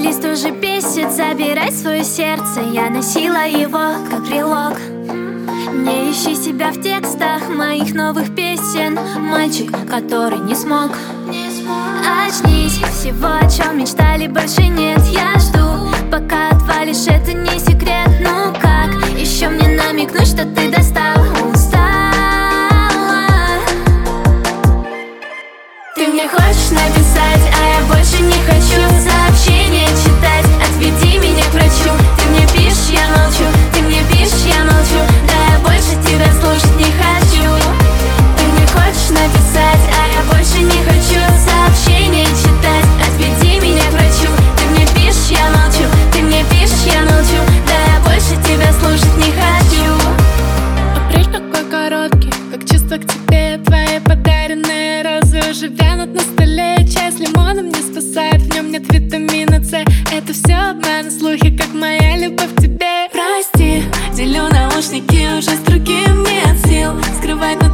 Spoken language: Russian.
Лист уже бесит, забирай свое сердце. Я носила его как брелок. Не ищи себя в текстах моих новых песен. Мальчик, который не смог. Очнись, всего, о чем мечтали, больше нет. Я жду, пока отвалишь, это не секрет. Ну как еще мне намекнуть, что ты достал? Устала. Ты мне хочешь написать, а я больше не хочу сообщения читать. Отведи меня к врачу. Ты мне пишешь, я молчу. Ты мне пишешь, я молчу. Да я больше тебя слушать не хочу. Ты мне хочешь написать, а я больше не хочу сообщения читать. Отведи меня к врачу. Ты мне пишешь, я молчу. Ты мне пишешь, я молчу. Да я больше тебя слушать не хочу. Апрель такой короткий, как чувство к тебе. Твои подаренные розы уже вянут на столе. Чай с лимоном не спасает, в нем нет витамина С. Это все обман, слухи, как моя любовь к тебе. Прости, делю наушники уже с другим, нет сил скрывать, но